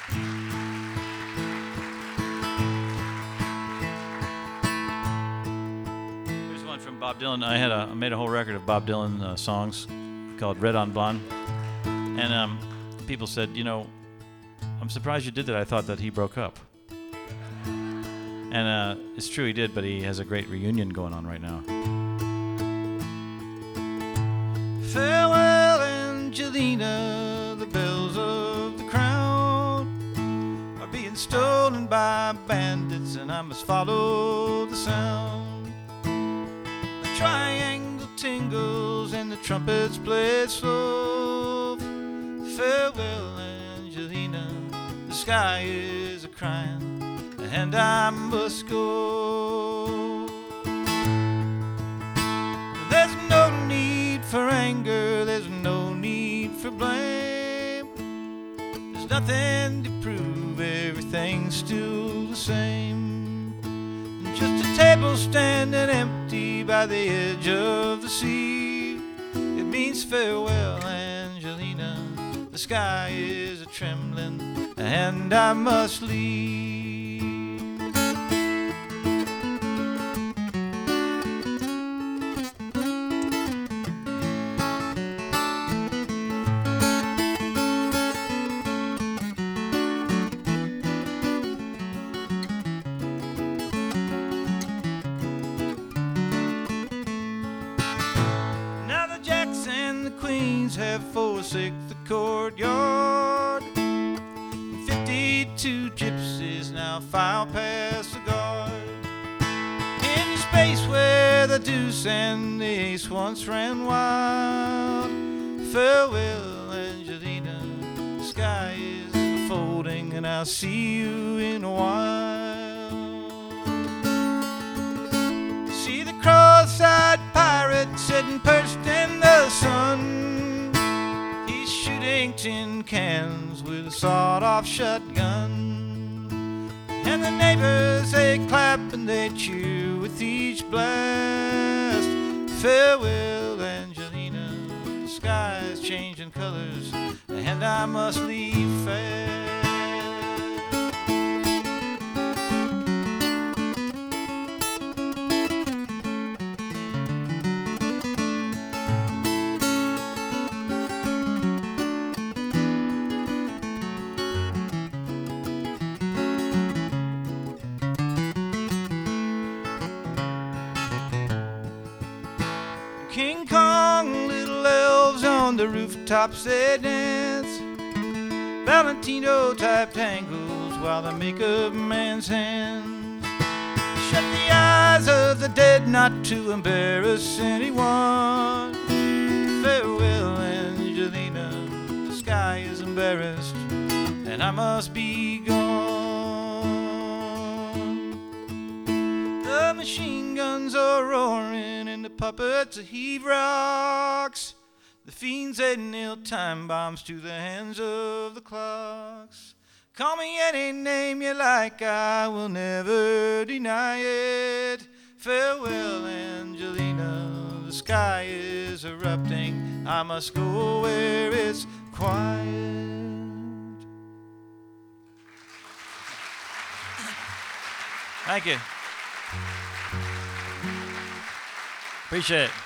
Here's one from Bob Dylan. I made a whole record of Bob Dylan songs called Red on Blonde. And people said, I'm surprised you did that. I thought that he broke up. And it's true he did, but he has a great reunion going on right now. Farewell, Angelina, the bells of the crown are being stolen by bandits, and I must follow the sound. The triangle tingles and the trumpets play slow. Farewell, Angelina, the sky is a-crying, and I must go. There's no need for anger, there's no need for blame. There's nothing to prove, everything's still the same. Just a table standing empty by the edge of the sea. It means farewell, Angelina, the sky is a-trembling, and I must leave. Have forsaken the courtyard. 52 gypsies now file past the guard. In the space where the deuce and the ace once ran wild. Farewell, Angelina, the sky is folding, and I'll see you in a while. See the cross-eyed pirate sitting perched in the sun, shooting tin cans with a sawed-off shotgun. And the neighbors, they clap and they cheer with each blast. Farewell, Angelina, the sky's changing colors, and I must leave fast. King Kong, little elves on the rooftops they dance. Valentino-type tangles while they make up man's hands. Shut the eyes of the dead not to embarrass anyone. Farewell, Angelina, the sky is embarrassed, and I must be gone. The machine guns are roaring and the puppets heave rocks. The fiends, they nail time bombs to the hands of the clocks. Call me any name you like, I will never deny it. Farewell, Angelina, the sky is erupting. I must go where it's quiet. Thank you. Appreciate it.